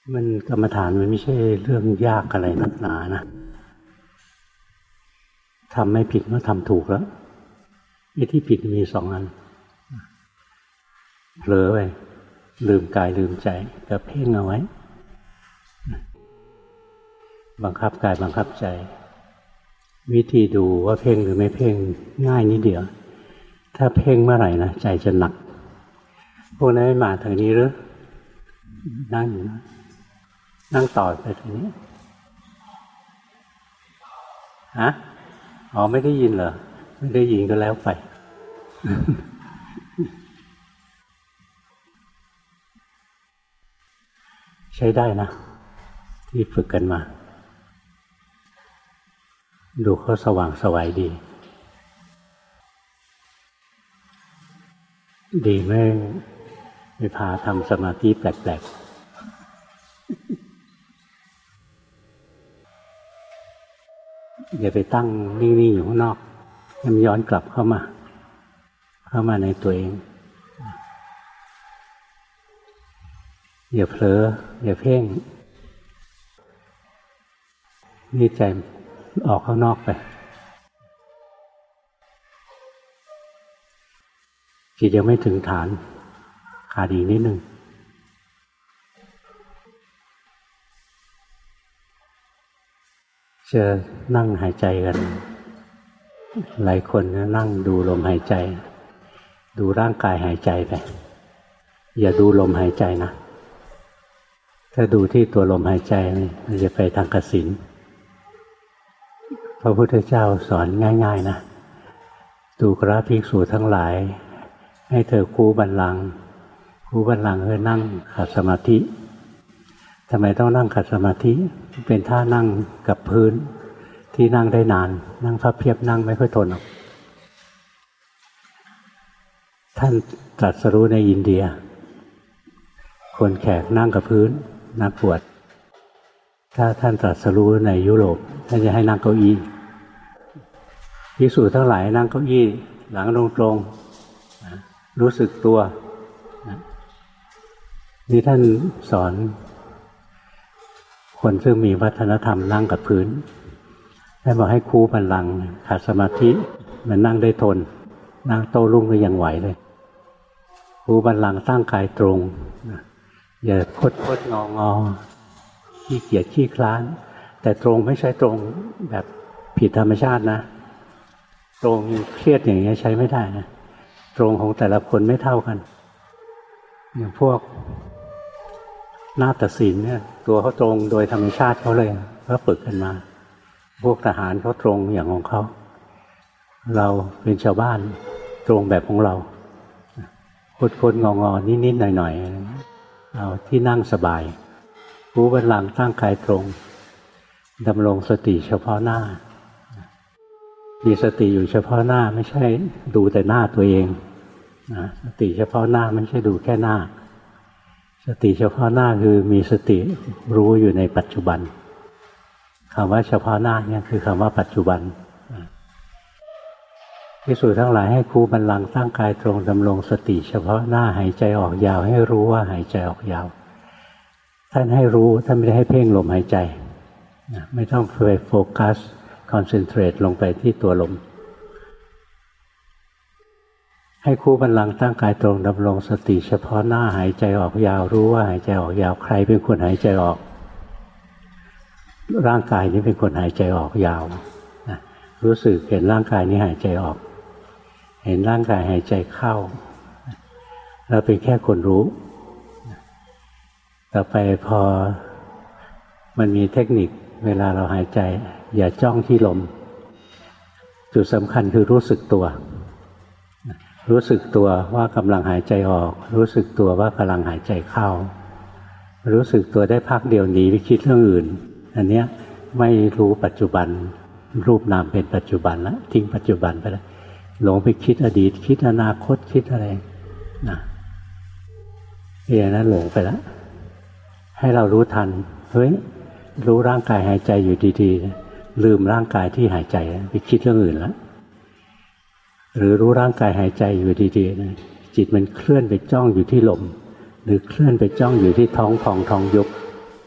มันกรรมฐานมันไม่ใช่เรื่องยากอะไรนักหนานะทำไม่ผิดก็ทำถูกแล้วไอ้ที่ผิดมีสองอันเผลอไปลืมกายลืมใจก็เพ่งเอาไว้บังคับกายบังคับใจวิธีดูว่าเพ่งหรือไม่เพ่งง่ายนิดเดียวถ้าเพ่งเมื่อไหร่นะใจจะหนักพวกนั้นไม่มาทางนี้หรือนั่งอยู่นะนั่งต่อไปทางนี้ฮะอ๋อไม่ได้ยินเหรอไม่ได้ยินก็แล้วไป ใช้ได้นะที่ฝึกกันมาดูเขาสว่างไสวดีดีไม่พาทำสมาธิแปลกๆอย่าไปตั้งนิ่งๆอยู่ข้างนอกให้มันย้อนกลับเข้ามาในตัวเองอย่าเผลออย่าเพ่งนี่ใจออกข้างนอกไปจิตยังไม่ถึงฐานขาดอีกนิดนึงจะนั่งหายใจกันหลายคนนั่งดูลมหายใจดูร่างกายหายใจไปอย่าดูลมหายใจนะถ้าดูที่ตัวลมหายใจมันจะไปทางกสิณพระพุทธเจ้าสอนง่ายๆนะดูกราภิกษุทั้งหลายให้เธอคูบัลลังก์คูบัลลังก์คือนั่งขัดสมาธิทำไมต้องนั่งขัดสมาธิเป็นท่านั่งกับพื้นที่นั่งได้นานนั่งพับเพียบนั่งไม่ค่อยทนหรอกท่านตรัสรู้ในอินเดียคนแขกนั่งกับพื้นนักบวชถ้าท่านตรัสรู้ในยุโรปท่านจะให้นั่งเก้าอี้ภิกษุทั้งหลายนั่งเก้าอี้หลังตรงๆรู้สึกตัวนี่ท่านสอนคนซึ่งมีวัฒนธรรมนั่งกับพื้นท่านบอกให้คูบัลลังก์ขัดสมาธิมันนั่งได้ทนนั่งโต้รุ่งก็ยังไหวเลยคูบัลลังก์ตั้งกายตรงอย่าคดงอขี้เกียจขี้คลานแต่ตรงไม่ใช่ตรงแบบผิดธรรมชาตินะตรงเครียดอย่างนี้ใช้ไม่ได้นะตรงของแต่ละคนไม่เท่ากันอย่างพวกนาฏศิลป์เนี่ยตัวเขาตรงโดยธรรมชาติเขาเลยเขาฝึกกันมาพวกทหารเขาตรงอย่างของเขาเราเป็นชาวบ้านตรงแบบของเราคดงอนิดๆหน่อยๆเอาที่นั่งสบายคูบัลลังก์ตั้งกายตรงดำรงสติเฉพาะหน้ามีสติอยู่เฉพาะหน้าไม่ใช่ดูแต่หน้าตัวเองนะสติเฉพาะหน้าไม่ใช่ดูแค่หน้าสติเฉพาะหน้าคือมีสติรู้อยู่ในปัจจุบันคำว่าเฉพาะหน้าเนี่ยคือคำว่าปัจจุบันภิกษุทั้งหลายให้คูบัลลังก์ตั้งกายตรงดำรงสติเฉพาะหน้าหายใจออกยาวให้รู้ว่าหายใจออกยาวท่านให้รู้ท่านไม่ได้ให้เพ่งลมหายใจไม่ต้องไปโฟกัสคอนเซนเทรตลงไปที่ตัวลมให้คูบัลลังก์ตั้งกายตรงดำรงสติเฉพาะหน้าหายใจออกยาวรู้ว่าหายใจออกยาวใครเป็นคนหายใจออกร่างกายนี้เป็นคนหายใจออกยาวรู้สึกเห็นร่างกายนี้หายใจออกเห็นร่างกายหายใจเข้าเราเป็นแค่คนรู้ต่อไปพอมันมีเทคนิคเวลาเราหายใจอย่าจ้องที่ลมจุดสำคัญคือรู้สึกตัวรู้สึกตัวว่ากำลังหายใจออกรู้สึกตัวว่ากำลังหายใจเข้ารู้สึกตัวได้พักเดียวหนีไปคิดเรื่องอื่นอันเนี้ยไม่รู้ปัจจุบันรูปนามเป็นปัจจุบันแล้วทิ้งปัจจุบันไปแล้วหลงไปคิดอดีตคิดอนาคตคิดอะไรนะอย่างนั้นหลงไปแล้วให้เรารู้ทันเฮ้ยรู้ร่างกายหายใจอยู่ดีๆลืมร่างกายที่หายใจไปคิดเรื่องอื่นแล้วหรือรู้ร่างกายหายใจอยู่ดีๆนะจิตมันเคลื่อนไปจ้องอยู่ที่ลมหรือเคลื่อนไปจ้องอยู่ที่ท้องพองท้องยุบ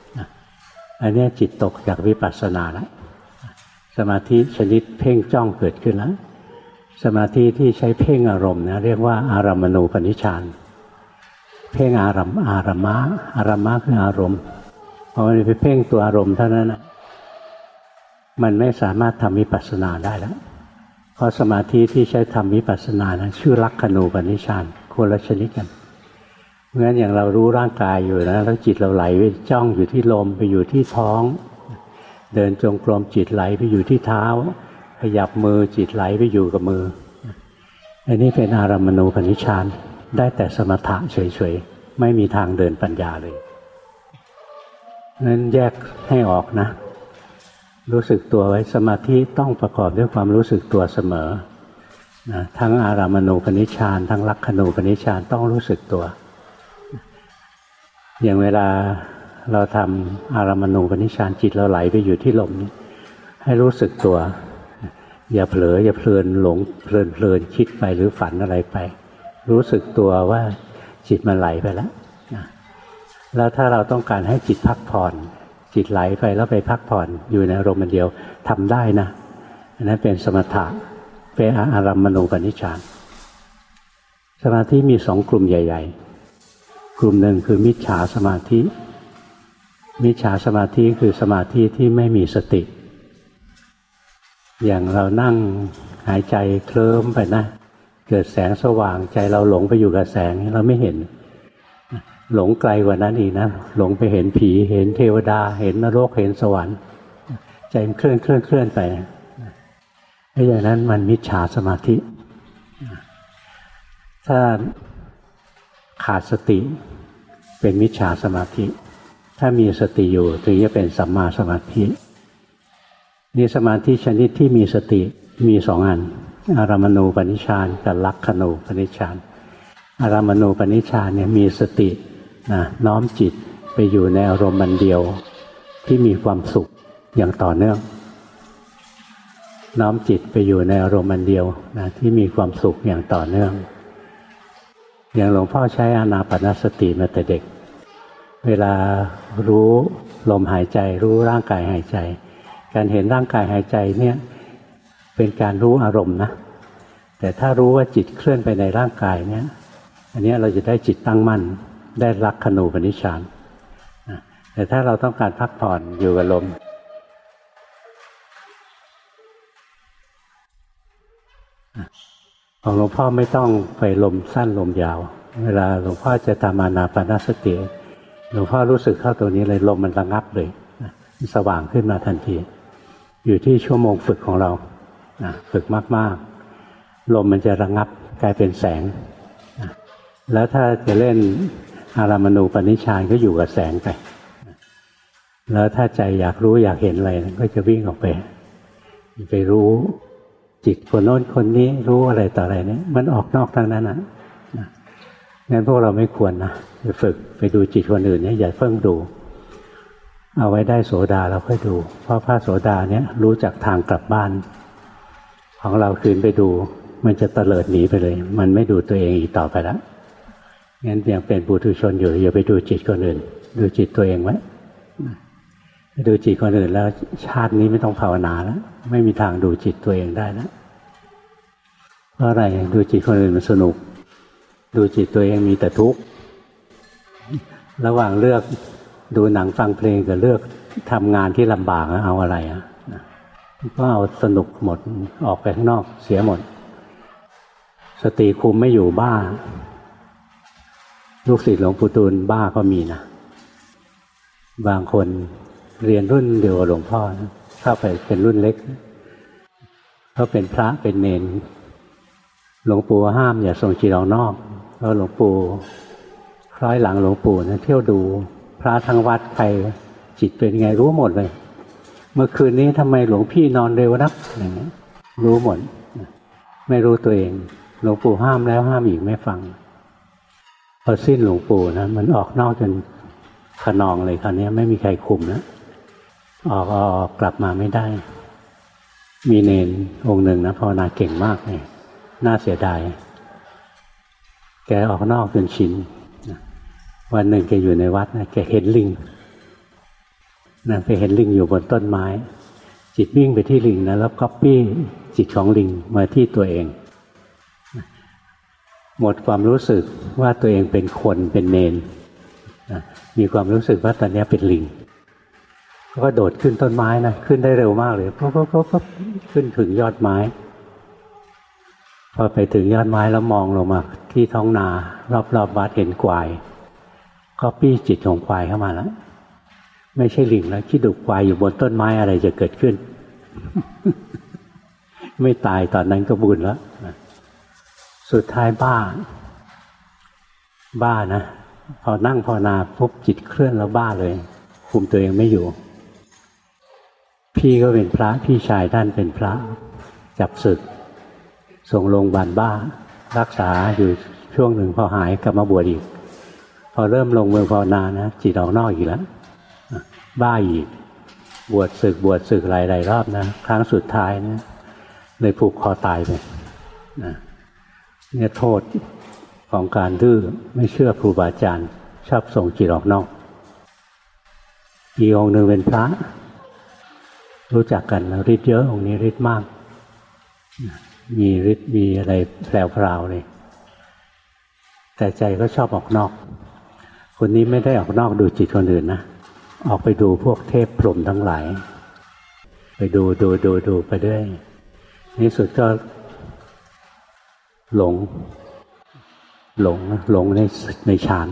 อันนี้จิตตกจากวิปัสสนาแล้วสมาธิชนิดเพ่งจ้องเกิดขึ้นแล้วสมาธิที่ใช้เพ่งอารมณ์นะเรียกว่าอารัมมณูปนิชฌานเพ่งอารมณ์อารมะคืออารมณ์พอมันไปเพ่งตัวอารมณ์เท่านั้นนะมันไม่สามารถทำวิปัสสนาได้แล้วเพราะสมาธิที่ใช้ทำวิปัสสนานะชื่อลักขณูปนิชฌานคนละชนิดกันเพราะฉะนั้นอย่างเรารู้ร่างกายอยู่นะแล้วจิตเราไหลไปจ้องอยู่ที่ลมไปอยู่ที่ท้องเดินจงกรมจิตไหลไปอยู่ที่เท้าขยับมือจิตไหลไปอยู่กับมืออันนี้เป็นอารัมมณูปนิชฌานได้แต่สมถะเฉยๆไม่มีทางเดินปัญญาเลยนั้นแยกให้ออกนะรู้สึกตัวไว้สมาธิต้องประกอบด้วยความรู้สึกตัวเสมอนะทั้งอารัมมณูปนิชฌานทั้งลักขณูปนิชฌานต้องรู้สึกตัวอย่างเวลาเราทำอารัมมณูปนิชฌานจิตเราไหลไปอยู่ที่ลมนี้ให้รู้สึกตัวอย่าเผลออย่าเพลินหลงเพลินคิดไปหรือฝันอะไรไปรู้สึกตัวว่าจิตมันไหลไปแล้วนะแล้วถ้าเราต้องการให้จิตพักผ่อนจิตไหลไปแล้วไปพักผ่อนอยู่ในอารมณ์เดียวทำได้นะอันนั้นเป็นสมถะเป็นอารัมมณูปนิชฌานสมาธิมีสองกลุ่มใหญ่ๆกลุ่มหนึ่งคือมิจฉาสมาธิมิจฉาสมาธิคือสมาธิที่ไม่มีสติอย่างเรานั่งหายใจเคลิ้มไปนะเกิดแสงสว่างใจเราหลงไปอยู่กับแสงเราไม่เห็นหลงไกลกว่านั้นอีกนะหลงไปเห็นผีเห็นเทวดาเห็นนรกเห็นสวรรค์ใจมันเคลื่อนไปไอ้อย่างนั้นมันมิจฉาสมาธิถ้าขาดสติเป็นมิจฉาสมาธิถ้ามีสติอยู่ถึงจะเป็นสัมมาสมาธินี่สมาธิชนิดที่มีสติมีสองอันอารัมมณูปนิชฌานกับลักขณูปนิชฌานอารัมมณูปนิชฌานเนี่ยมีสตินะน้อมจิตไปอยู่ในอารมณ์อันเดียวที่มีความสุขอย่างต่อเนื่องน้อมจิตไปอยู่ในอารมณ์อันเดียวนะที่มีความสุขอย่างต่อเนื่องอย่างหลวงพ่อใช้อานาปานสติมาแต่เด็กเวลารู้ลมหายใจรู้ร่างกายหายใจการเห็นร่างกายหายใจเนี่ยเป็นการรู้อารมณ์นะแต่ถ้ารู้ว่าจิตเคลื่อนไปในร่างกายเนี่ยอันนี้เราจะได้จิตตั้งมั่นได้ลักขณูปนิชฌานแต่ถ้าเราต้องการพักผ่อนอยู่กับลมของหลวงพ่อไม่ต้องไปลมสั้นลมยาวเวลาหลวงพ่อจะทำอานาปานสติหลวงพ่อรู้สึกเข้าตรงนี้เลยลมมันระงับเลยสว่างขึ้นมาทันทีอยู่ที่ชั่วโมงฝึกของเราฝึกมากๆลมมันจะระงับกลายเป็นแสงแล้วถ้าจะเล่นอารัมมณูปนิชฌานก็อยู่กับแสงไปแล้วถ้าใจอยากรู้อยากเห็นอะไรก็จะวิ่งออกไปรู้จิตคนโน้นคนนี้รู้อะไรต่ออะไรเนี่ยมันออกนอกทางนั้นงั้นพวกเราไม่ควรนะไปฝึกไปดูจิตคนอื่นเนี่ยอย่าเพิ่งดูเอาไว้ได้โสดาเราค่อยดูเพราะพระโสดาเนี่ยรู้จักทางกลับบ้านของเราคืนไปดูมันจะเตลิดหนีไปเลยมันไม่ดูตัวเองอีกต่อไปแล้วงั้นยังเป็นปุถุชนอยู่อย่าไปดูจิตคนอื่นดูจิตตัวเองไว้ดูจิตคนอื่นแล้วชาตินี้ไม่ต้องภาวนาแล้วไม่มีทางดูจิตตัวเองได้แล้วเพราะอะไรดูจิตคนอื่นมันสนุกดูจิตตัวเองมีแต่ทุกข์ระหว่างเลือกดูหนังฟังเพลงกับเลือกทำงานที่ลำบากเอาอะไรก็เอาสนุกหมดออกไปข้างนอกเสียหมดสติคุมไม่อยู่บ้าลูกศิษย์หลวงปู่ดูลบ้าก็มีนะบางคนเรียนรุ่นเดียวกับหลวงพ่อเข้าไปเป็นรุ่นเล็กเขาเป็นพระเป็นเนรหลวงปู่ห้ามอย่าส่งจิตออกนอกแล้วหลวงปู่คล้อยหลังหลวงปู่นะเที่ยวดูพระทั้งวัดใครจิตเป็นไงรู้หมดเลยเมื่อคืนนี้ทำไมหลวงพี่นอนเร็วนักอย่างนี้รู้หมดไม่รู้ตัวเองหลวงปู่ห้ามแล้วห้ามอีกไม่ฟังพอสิ้นหลวงปู่นะมันออกนอกจนขนองเลยคราวนี้ไม่มีใครคุมนะออกกลับมาไม่ได้มีเนรองค์หนึ่งนะภาวนาเก่งมากเลยน่าเสียดายแกออกนอกจนชินวันหนึ่งแกอยู่ในวัดนะแกเห็นลิงนะไปเห็นลิงอยู่บนต้นไม้จิตวิ่งไปที่ลิงนะแล้วก๊อปปี้จิตของลิงมาที่ตัวเองหมดความรู้สึกว่าตัวเองเป็นคนเป็นเนนนะมีความรู้สึกว่าตอนนี้เป็นลิงก็โดดขึ้นต้นไม้นะขึ้นได้เร็วมากเลยปุ๊บขึ้นถึงยอดไม้พอไปถึงยอดไม้แล้วมองลงมาที่ท้องนารอบวัดเห็นควายก๊อปปี้จิตของควายเข้ามาแล้วไม่ใช่ลิงแล้วคิดดูควายอยู่บนต้นไม้อะไรจะเกิดขึ้น ไม่ตายตอนนั้นก็บุญแล้วสุดท้ายบ้านะพอนั่งภาวนาปุ๊บจิตเคลื่อนแล้วบ้าเลยคุมตัวเองไม่อยู่พี่ก็เป็นพระพี่ชายท่านเป็นพระจับศึกส่งโรงพยาบาลบ้ารักษาอยู่ช่วงหนึ่งพอหายกลับมาบวชอีกพอเริ่มลงมือภาวนานะจิตออกนอกอีกแล้วบ้าอีกบวชศึกหลายรอบนะครั้งสุดท้ายนะเลยผูกคอตายไปนะเนี่ยโทษของการดื้อไม่เชื่อครูบาอาจารย์ชอบส่งจิตออกนอกอีกองค์หนึ่งเป็นพระรู้จักกันแล้วฤทธิ์เยอะองค์นี้ฤทธิ์มากมีฤทธิ์มีอะไรแพรวๆเลยแต่ใจก็ชอบออกนอกคนนี้ไม่ได้ออกนอกดูจิตคนอื่นนะออกไปดูพวกเทพพรหมทั้งหลายไปดูไปด้วยในสุดก็หลงในฌาน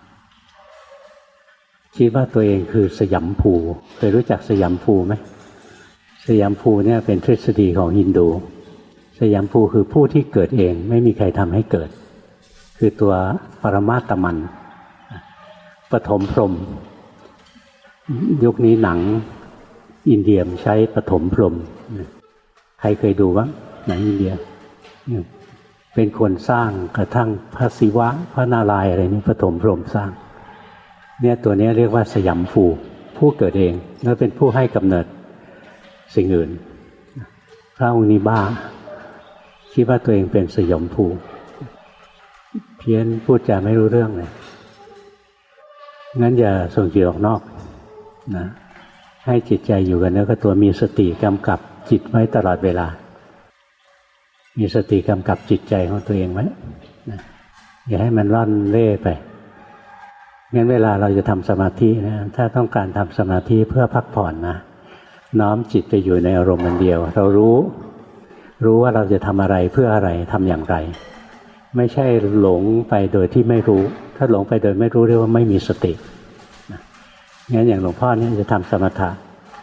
คิดว่าตัวเองคือสยัมภูเคยรู้จักสยัมภูไหมสยัมภูเนี่ยเป็นทฤษฎีของฮินดูสยัมภูคือผู้ที่เกิดเองไม่มีใครทำให้เกิดคือตัวปรมาตมันปฐมพรหมยุคนี้หนังอินเดียใช้ปฐมพรหมใครเคยดูบ้างหนังอินเดียเป็นคนสร้างกระทั่งพระศิวะพระนารายณ์อะไรนี่ปฐมพรหมสร้างเนี่ยตัวนี้เรียกว่าสยัมภูผู้เกิดเองแล้วเป็นผู้ให้กำเนิดสิ่งอื่นพระองค์นี้บ้าคิดว่าตัวเองเป็นสยัมภูเพี้ยนพูดจาไม่รู้เรื่องเลยงั้นอย่าส่งจิตออกนอกนะให้จิตใจอยู่กับเนื้อกับตัวมีสติกำกับจิตไว้ตลอดเวลามีสติกำกับจิตใจของตัวเองไว้นะอย่าให้มันร่อนเร่ไปงั้นเวลาเราจะทำสมาธินะถ้าต้องการทำสมาธิเพื่อพักผ่อนนะน้อมจิตไปอยู่ในอารมณ์อันเดียวเรารู้ว่าเราจะทำอะไรเพื่ออะไรทำอย่างไรไม่ใช่หลงไปโดยที่ไม่รู้ถ้าหลงไปโดยไม่รู้เรียกว่าไม่มีสติงั้นอย่างหลวงพ่อเนี่ยจะทำสมถะ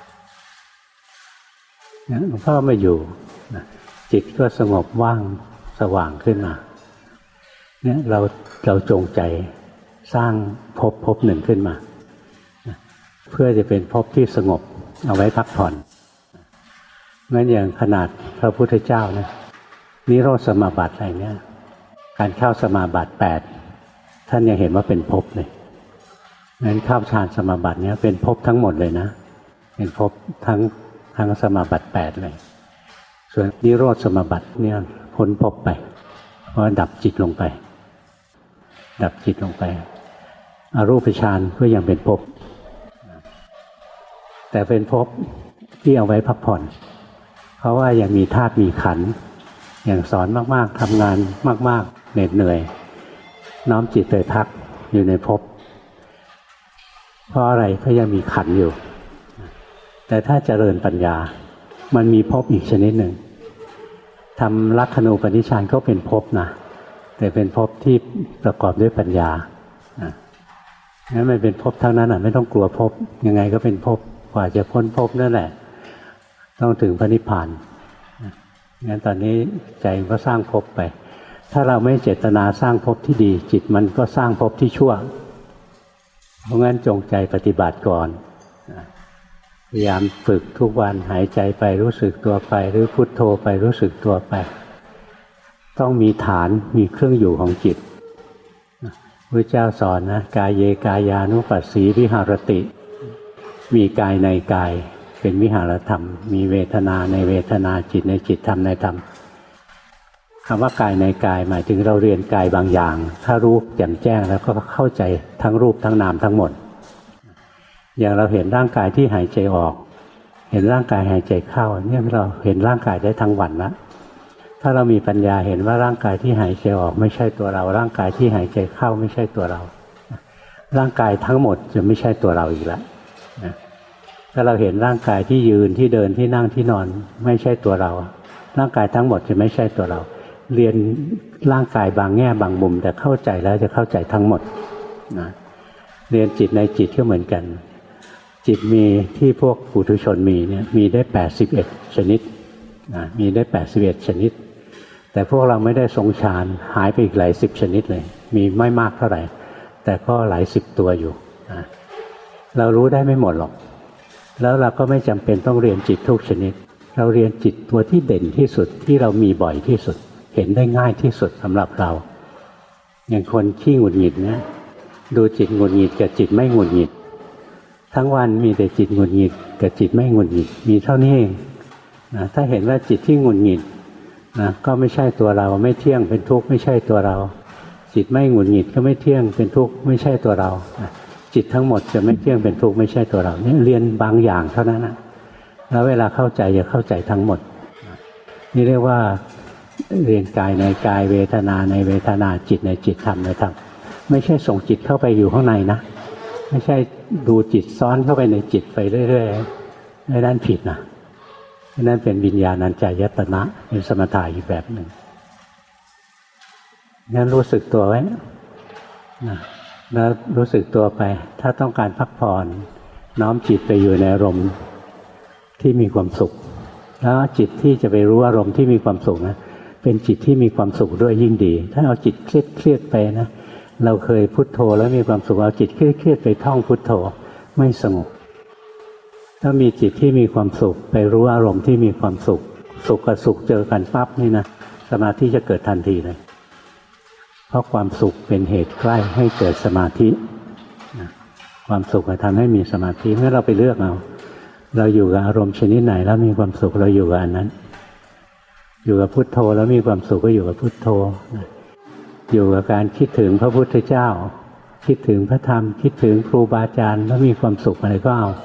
หลวงพ่อไม่อยู่จิตก็สงบว่างสว่างขึ้นมาเนี่ยเราจงใจสร้างภพหนึ่งขึ้นมาเพื่อจะเป็นภพที่สงบเอาไว้พักผ่อนงั้นอย่างขนาดพระพุทธเจ้านะนิโรธสมาบัติอะไรเนี่ยการเข้าสมาบัติ8ท่านยังเห็นว่าเป็นภพเลยงั้นเข้าฌานสมาบัติเนี้ยเป็นภพทั้งหมดเลยนะเป็นภพทั้งสมาบัติ8เลยส่วนนิโรธสมาบัติเนี่ยพ้นภพไปเพราะดับจิตลงไปอรูปฌานก็ยังเป็นภพแต่เป็นภพที่เอาไว้พักผ่อนเพราะว่ายังมีธาตุมีขันธ์อย่างสอนมากๆทำงานมากๆเหน็ดเหนื่อยน้อมจิตไปพักอยู่ในภพเพราะอะไรเพราะยังมีขันธ์อยู่แต่ถ้าเจริญปัญญามันมีภพอีกชนิดหนึ่งทำลักขณูปนิชฌานก็เป็นภพนะแต่เป็นภพที่ประกอบด้วยปัญญางั้นมันเป็นภพทั้งนั้นไม่ต้องกลัวภพยังไงก็เป็นภพกว่าจะพ้นภพนั่นแหละต้องถึงพระนิพพานงั้นตอนนี้ใจก็สร้างภพไปถ้าเราไม่เจตนาสร้างภพที่ดีจิตมันก็สร้างภพที่ชั่วเพราะงั้นจงใจปฏิบัติก่อนพยายามฝึกทุกวันหายใจไปรู้สึกตัวไปหรือพุทโธไปรู้สึกตัวไปต้องมีฐานมีเครื่องอยู่ของจิตพระเจ้าสอนนะกายเยกายานุปัสสีวิหารติมีกายในกายเป็นวิหารธรรมมีเวทนาในเวทนาจิตในจิตธรรมในธรรมคำว่ากายในกายหมายถึงเราเรียนกายบางอย่างถ้ารู้แจ่มแจ้งแล้วก็เข้าใจทั้งรูปทั้งนามทั้งหมดอย่างเราเห็นร่างกายที่หายใจออกเห็นร่างกายหายใจเข้าเนี่ยเราเห็นร่างกายได้ทั้งวันละถ้าเรามีปัญญาเห็นว่าร่างกายที่หายใจออกไม่ใช่ตัวเราร่างกายที่หายใจเข้าไม่ใช่ตัวเราร่างกายทั้งหมดจะไม่ใช่ตัวเราอีกแล้วถ้าเราเห็นร่างกายที่ยืนที่เดินที่นั่งที่นอนไม่ใช่ตัวเราร่างกายทั้งหมดจะไม่ใช่ตัวเราเรียนร่างกายบางแง่บางมุมแต่เข้าใจแล้วจะเข้าใจทั้งหมดนะเรียนจิตในจิตก็เหมือนกันจิตมีที่พวกปุถุชนมีเนี่ยมีได้81ชนิดนะมีได้81ชนิดแต่พวกเราไม่ได้ทรงฌานหายไปอีกหลายสิบชนิดเลยมีไม่มากเท่าไหร่แต่ก็หลายสิบตัวอยู่นะเรารู้ได้ไม่หมดหรอกแล้วเราก็ไม่จำเป็นต้องเรียนจิตทุกชนิดเราเรียนจิตตัวที่เด่นที่สุดที่เรามีบ่อยที่สุดเห็นได้ง่ายที่สุดสำหรับเราอย่างคนขี้หงุดหงิดนะดูจิตหงุดหงิดกับจิตไม่หงุดหงิดทั้งวันมีแต่จิตหงุดหงิดกับจิตไม่หงุดหงิดมีเท่านี้เองนะถ้าเห็นว่าจิตที่หงุดหงิดนะก็ไม่ใช่ตัวเราไม่เที่ยงเป็นทุกข์ไม่ใช่ตัวเราจิตไม่หงุดหงิดก็ไม่เที่ยงเป็นทุกข์ไม่ใช่ตัวเราจิตทั้งหมดจะไม่เที่ยงเป็นทุกข์ไม่ใช่ตัวเราเนี่ยเรียนบางอย่างเท่านั้นนะแล้วเวลาเข้าใจจะเข้าใจทั้งหมดนี่เรียกว่าเรียนกายในกายเวทนาในเวทนาจิตในจิตธรรมในธรรมไม่ใช่ส่งจิตเข้าไปอยู่ข้างในนะไม่ใช่ดูจิตซ้อนเข้าไปในจิตไปเรื่อยๆในด้านผิดนะนั่นเป็นวิญญาณัญจายตนะเป็นสมถะอีกแบบหนึ่งงั้นรู้สึกตัวไว้นะแล้วรู้สึกตัวไปถ้าต้องการพักผ่อนน้อมจิตไปอยู่ในอารมณ์ที่มีความสุขแล้วจิตที่จะไปรู้อารมณ์ที่มีความสุขนะเป็นจิตที่มีความสุขด้วยยิ่งดีถ้าเอาจิตเครียดไปนะเราเคยพุทโธแล้วมีความสุขเอาจิตเครียดไปท่องพุทโธไม่สงบถ้ามีจิตที่มีความสุขไปรู้อารมณ์ที่มีความสุขสุขกับสุขเจอกันปั๊บนี่นะสมาธิจะเกิดทันทีเลยเพราะความสุขเป็นเหตุใกล้ให้เกิดสมาธิความสุขจะทำให้มีสมาธิเมื่อเราไปเลือกเอาเราอยู่กับอารมณ์ชนิดไหนแล้วมีความสุขเราอยู่กับอันนั้นอยู่กับพุทโธแล้วมีความสุขก็อยู่กับพุทโธอยู่กับการคิดถึงพระพุทธเจ้าคิดถึงพระธรรมคิดถึงครูบาอาจารย์แล้วมีความสุขอะไรก็เอา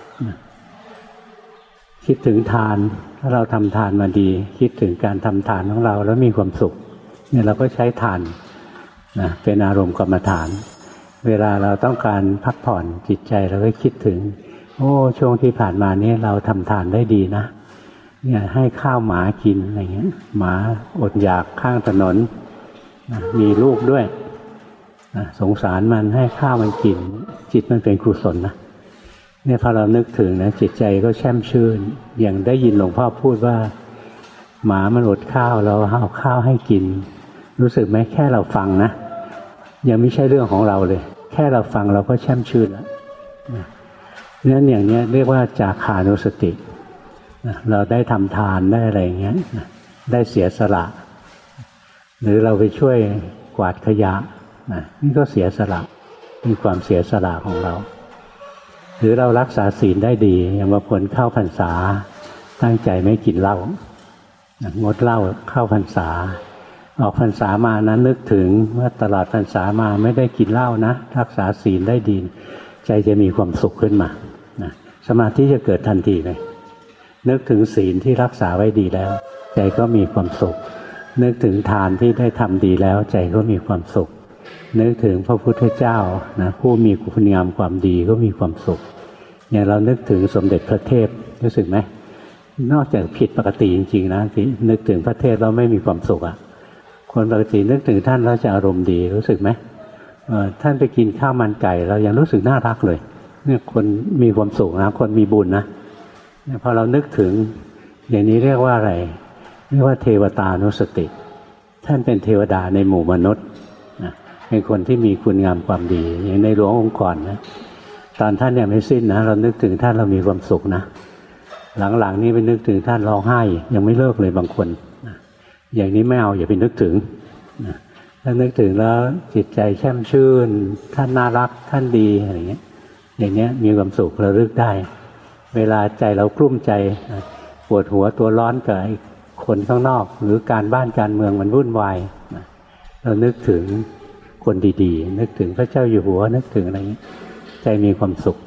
คิดถึงทานถ้าเราทำทานมาดีคิดถึงการทำทานของเราแล้วมีความสุขเนี่ยเราก็ใช้ทานนะเป็นอารมณ์กรรมฐานเวลาเราต้องการพักผ่อนจิตใจเราก็คิดถึงโอ้ช่วงที่ผ่านมานี้เราทำทานได้ดีนะเนี่ยให้ข้าวหมากินอะไรเงี้ยหมาอดอยากข้างถนนมีลูกด้วยสงสารมันให้ข้าวมันกินจิตมันเป็นกุศลนะเนี่ยพอเรานึกถึงนะจิตใจก็แช่มชื่นอย่างได้ยินหลวงพ่อพูดว่าหมามันอดข้าวเราเอาข้าวให้กินรู้สึกไหมแค่เราฟังนะยังไม่ใช่เรื่องของเราเลยแค่เราฟังเราก็แช่มชื่นแล้วเนี่ยอย่างนี้เรียกว่าจาขานุสติเราได้ทำทานได้อะไรอย่างเงี้ยได้เสียสละหรือเราไปช่วยกวาดขยะนี่ก็เสียสละมีความเสียสละของเราหรือเรารักษาศีลได้ดีอย่างบางคนเข้าพรรษาตั้งใจไม่กินเหล้างดเหล้าเข้าพรรษาออกพรรษามานั้นนึกถึงว่าตลอดพรรษามาไม่ได้กินเหล้านะรักษาศีลได้ดีใจจะมีความสุขขึ้นมาสมาธิจะเกิดทันทีเลยนึกถึงศีลที่รักษาไว้ดีแล้วใจก็มีความสุขนึกถึงทานที่ได้ทำดีแล้วใจก็มีความสุขนึกถึงพระพุทธเจ้านะผู้มีคุณงามความดีก็มีความสุขอย่างเรานึกถึงสมเด็จพระเทพรู้สึกไหมนอกจากผิดปกติจริงๆนะที่นึกถึงพระเทพแล้วไม่มีความสุขอ่ะคนปกตินึกถึงท่านแล้วจะอารมณ์ดีรู้สึกไหมท่านไปกินข้าวมันไก่เรายังรู้สึกน่ารักเลยเนี่ยคนมีความสุขนะคนมีบุญนะพอเรานึกถึงอย่างนี้เรียกว่าอะไรเรียกว่าเทวตานุสติท่านเป็นเทวดาในหมู่มนุษย์เป็นคนที่มีคุณงามความดีอย่างในหลวงองค์ก่อนนะตอนท่านยังไม่สิ้นนะเรานึกถึงท่านเรามีความสุขนะหลังๆนี้ไปนึกถึงท่านร้องไห้ยังไม่เลิกเลยบางคนอย่างนี้ไม่เอาอย่าไปนึกถึงถ้านึกถึงแล้วจิตใจแช่มชื่นท่านน่ารักท่านดีอะไรเงี้ยอย่างเงี้ยมีความสุขระลึกได้เวลาใจเรากลุ้มใจปวดหัวตัวร้อนกับคนข้างนอกหรือการบ้านการเมืองมันวุ่นวายเรานึกถึงคนดีๆนึกถึงพระเจ้าอยู่หัวนึกถึงอะไรอย่างนี้ใจมีความสุข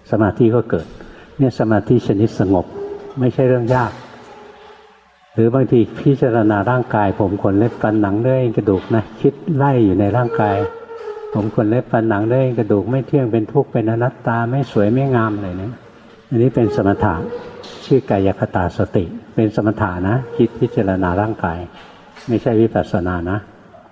สมาธิก็เกิดเนี่ยสมาธิชนิดสงบไม่ใช่เรื่องยากหรือบางทีพิจารณาร่างกายผมขนเล็บฟันหนังเนื้อเอ็นกระดูกนะคิดไล่อยู่ในร่างกายผมขนเล็บฟันหนังเนื้อเอ็นกระดูกไม่เที่ยงเป็นทุกข์เป็นอนัตตาไม่สวยไม่งามอะไรเนี่ยอันนี้เป็นสมถะชื่อกายคตาสติเป็นสมถะนะคิดพิจารณาร่างกายไม่ใช่วิปัสสนานะ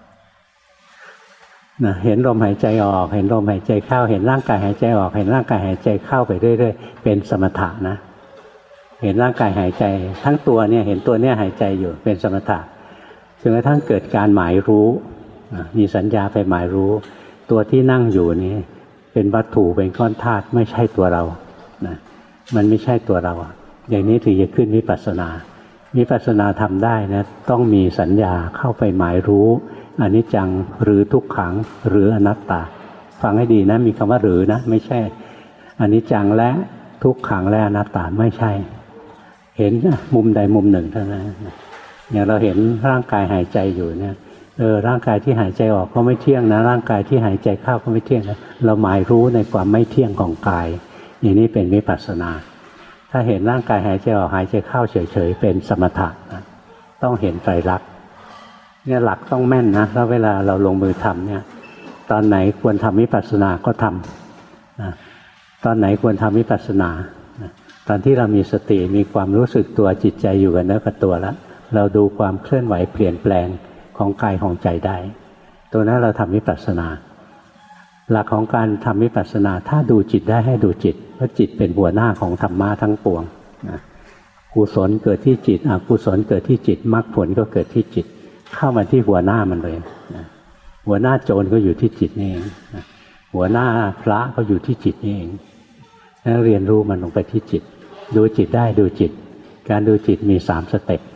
เห็นลมหายใจออกเห็นลมหายใจเข้าเห็นร่างกายหายใจออกเห็นร่างกายหายใจเข้าไปเรื่อยๆเป็นสมถะนะเห็นร่างกายหายใจทั้งตัวเนี่ยเห็นตัวเนี่ยหายใจอยู่เป็นสมถะจนกระทั่งเกิดการหมายรู้มีสัญญาไปหมายรู้ตัวที่นั่งอยู่นี้เป็นวัตถุเป็นก้อนธาตุไม่ใช่ตัวเรานะมันไม่ใช่ตัวเราอย่างนี้ถึงจะขึ้นวิปัสสนาวิปัสสนาทำได้นะต้องมีสัญญาเข้าไปหมายรู้อนิจจังหรือทุกขังหรืออนัตตาฟังให้ดีนะมีคำว่าหรือนะไม่ใช่อนิจจังและทุกขังและอนัตตาไม่ใช่เห็นมุมใดมุมหนึ่งเท่านั้นอย่างเราเห็นร่างกายหายใจอยู่เนี่ยร่างกายที่หายใจออกก็ไม่เที่ยงนะร่างกายที่หายใจเข้าก็ไม่เที่ยงนะเราหมายรู้ในความไม่เที่ยงของกายอย่างนี้เป็นวิปัสสนาถ้าเห็นร่างกายหายใจออกหายใจเข้าเฉยๆเป็นสมถะนะต้องเห็นไตรลักษณ์เนี่ยหลักต้องแม่นนะแล้วเวลาเราลงมือทำเนี่ยตอนไหนควรทำวิปัสสนาก็ทำนะตอนไหนควรทำวิปัสสนาตอนที่เรามีสติมีความรู้สึกตัวจิตใจอยู่กับเนื้อกับตัวแล้วเราดูความเคลื่อนไหวเปลี่ยนแปลงของกายของใจได้ตัวนั้นเราทำวิปัสสนาหลักของการทำวิปัสสนาถ้าดูจิตได้ให้ดูจิตเพราะจิตเป็นหัวหน้าของธรรมะทั้งปวงนะกุศลเกิดที่จิตอกุศลเกิดที่จิตมรรคผลก็เกิดที่จิตเข้ามาที่หัวหน้ามันเลยนะหัวหน้าโจรก็อยู่ที่จิตนี่เองนะหัวหน้าพระก็อยู่ที่จิตนี่เองแล้วเรียนรู้มันลงไปที่จิตดูจิตได้ดูจิตการดูจิตมี3สเต็ป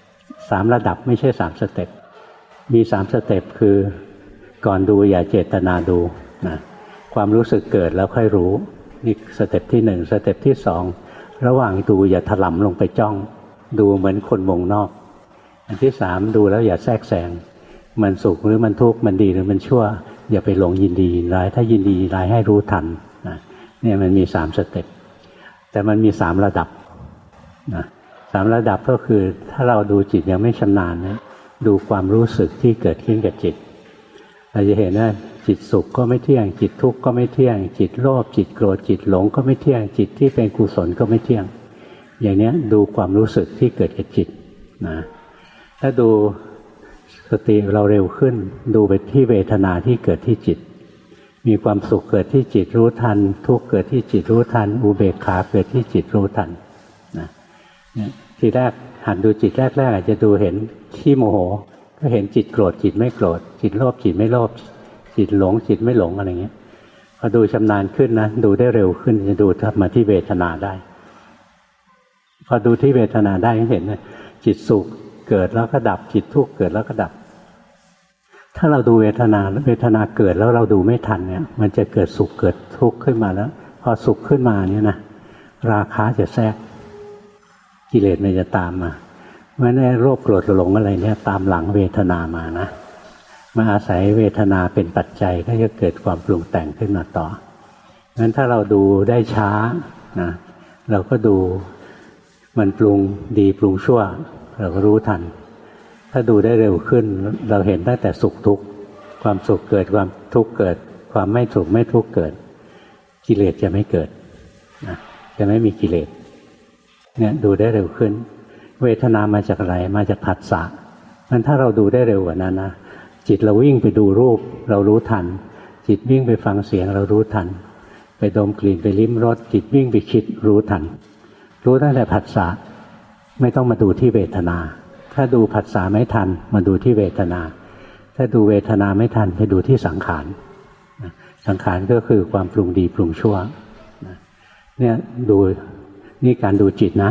3ระดับไม่ใช่3สเต็ปมี3สเต็ปคือก่อนดูอย่าเจตนาดูนะความรู้สึกเกิดแล้วค่อยรู้นี่สเต็ปที่1สเต็ปที่2ระหว่างดูอย่าถลำลงไปจ้องดูเหมือนคนวงนอกอันที่3ดูแล้วอย่าแทรกแซงมันสุขหรือมันทุกข์มันดีหรือมันชั่วอย่าไปหลงยินดียินร้ายถ้ายินดียินร้ายให้รู้ทันนะเนี่ยมันมี3สเต็ปแต่มันมี3ระดับนะ3ระดับก็คือถ้าเราดูจิตยังไม่ชำนาญนะดูความรู้สึกที่เกิดขึ้นกับจิตเราจะเห็นว่าจิตสุขก็ไม่เที่ยงจิตทุกข์ก็ไม่เที่ยงจิตโลภจิตโกรธจิตหลงก็ไม่เที่ยงจิตที่เป็นกุศลก็ไม่เที่ยงอย่างนี้ดูความรู้สึกที่เกิดกับจิตนะถ้าดูสติเราเร็วขึ้นดูไปที่เวทนาที่เกิดที่จิตมีความสุขเกิดที่จิตรู้ทันทุกข์เกิดที่จิตรู้ทันอุเบกขาเกิดที่จิตรู้ทันนะทีแรกหัดดูจิตแรกๆอาจจะดูเห็นขี้โมโหก็เห็นจิตโกรธจิตไม่โกรธจิตโลภจิตไม่โลภจิตหลงจิตไม่หลงอะไรเงี้ยพอดูชำนาญขึ้นนะดูได้เร็วขึ้นจะดูมาที่เวทนาได้พอดูที่เวทนาได้เห็นนะจิตสุขเกิดแล้วก็ดับจิตทุกข์เกิดแล้วก็ดับถ้าเราดูเวทนาเกิดแล้วเราดูไม่ทันเนี่ยมันจะเกิดสุขเกิดทุกข์ขึ้นมาแล้วพอสุขขึ้นมาเนี่ยนะราคะจะแทรกกิเลสมันจะตามมาเพราะฉะนั้นโรคโกรธหลงอะไรเนี่ยตามหลังเวทนามานะมาอาศัยเวทนาเป็นปัจจัยก็จะเกิดความปรุงแต่งขึ้นมาต่องั้นถ้าเราดูได้ช้านะเราก็ดูมันปรุงดีปรุงชั่วเราก็รู้ทันถ้าดูได้เร็วขึ้นเราเห็นตั้งแต่สุขทุกข์ความสุขเกิดความทุกข์เกิดความไม่สุขไม่ทุกข์เกิดกิเลสจะไม่เกิดนะจะไม่มีกิเลสเนี่ยดูได้เร็วขึ้นเวทนามาจากอะไรมาจากผัสสะงั้นถ้าเราดูได้เร็วกว่านั้นนะจิตเราวิ่งไปดูรูปเรารู้ทันจิตวิ่งไปฟังเสียงเรารู้ทันไปดมกลิ่นไปลิ้มรสจิตวิ่งไปคิดรู้ทันรู้ตั้งแต่ผัสสะไม่ต้องมาดูที่เวทนาถ้าดูผัสสะไม่ทันมาดูที่เวทนาถ้าดูเวทนาไม่ทันไปดูที่สังขารสังขารก็คือความปรุงดีปรุงชั่วเนี่ยดูนี่การดูจิตนะ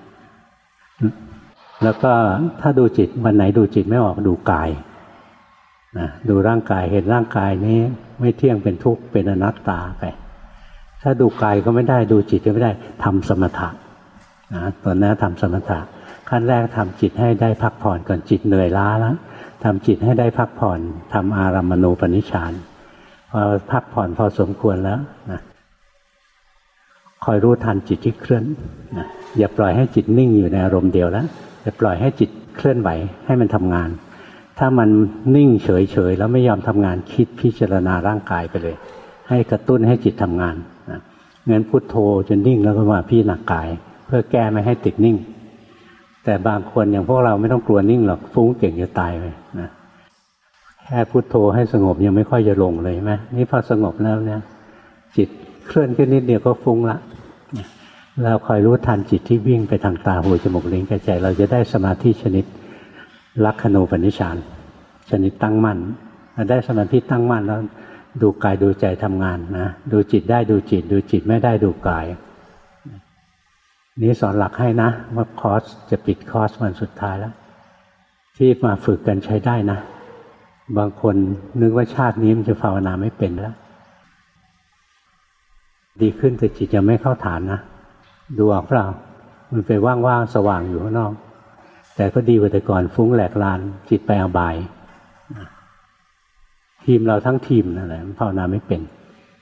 แล้วก็ถ้าดูจิตวันไหนดูจิตไม่ออกดูกายดูร่างกายเห็นร่างกายนี้ไม่เที่ยงเป็นทุกข์เป็นอนัตตาไปถ้าดูกายก็ไม่ได้ดูจิตก็ไม่ได้ทำสมถะตอนนั้นทำสมถะขั้นแรกทำจิตให้ได้พักผ่อนก่อนจิตเหนื่อยล้าแล้วทำจิตให้ได้พักผ่อนทำอารัมมณูปนิชฌานพอพักผ่อนพอสมควรแล้วนะคอยรู้ทันจิตที่เคลื่อนนะอย่าปล่อยให้จิตนิ่งอยู่ในอารมณ์เดียวแล้วอย่าปล่อยให้จิตเคลื่อนไหวให้มันทำงานถ้ามันนิ่งเฉยๆแล้วไม่ยอมทำงานคิดพิจารณาร่างกายไปเลยให้กระตุ้นให้จิตทำงานนะงั้นพุทโธจนนิ่งแล้วก็มาพิจารณากายเพื่อแก้ไม่ให้ติดนิ่งแต่บางคนอย่างพวกเราไม่ต้องกลัวนิ่งหรอกฟุ้งเก่งจะตายไปนะแค่พุทโธให้สงบยังไม่ค่อยจะลงเลยใช่ไหมนี่พอสงบแล้วเนี่ยจิตเคลื่อนขึ้นนิดเดียวก็ฟุ้งละเราคอยรู้ทันจิตที่วิ่งไปทางตาหูจมูกลิ้นกายใจเราจะได้สมาธิชนิดลักขณูปนิชฌานชนิดตั้งมั่นได้สมาธิตั้งมั่นแล้วดูกายดูใจทำงานนะดูจิตได้ดูจิตดูจิตไม่ได้ดูกายนี้สอนหลักให้นะว่าคอร์สจะปิดคอร์สวันสุดท้ายแล้วที่มาฝึกกันใช้ได้นะบางคนนึกว่าชาตินี้มันจะภาวนาไม่เป็นแล้วดีขึ้นแต่จิตยังไม่เข้าฐานนะดูออกเปล่ามันไปว่างๆสว่างอยู่ข้างนอกแต่ก็ดีกว่าแต่ก่อนฟุ้งแหลกลานจิตไปอบายทีมเราทั้งทีมนั่นแหละภาวนาไม่เป็น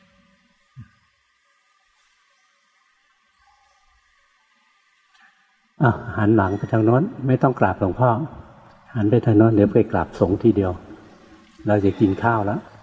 หันหลังไปทางโน้นไม่ต้องกราบหลวงพ่อหันไปทางโน้นเดี๋ยวไปกราบสงฆ์ทีเดียวเราจะกินข้าวแล้ว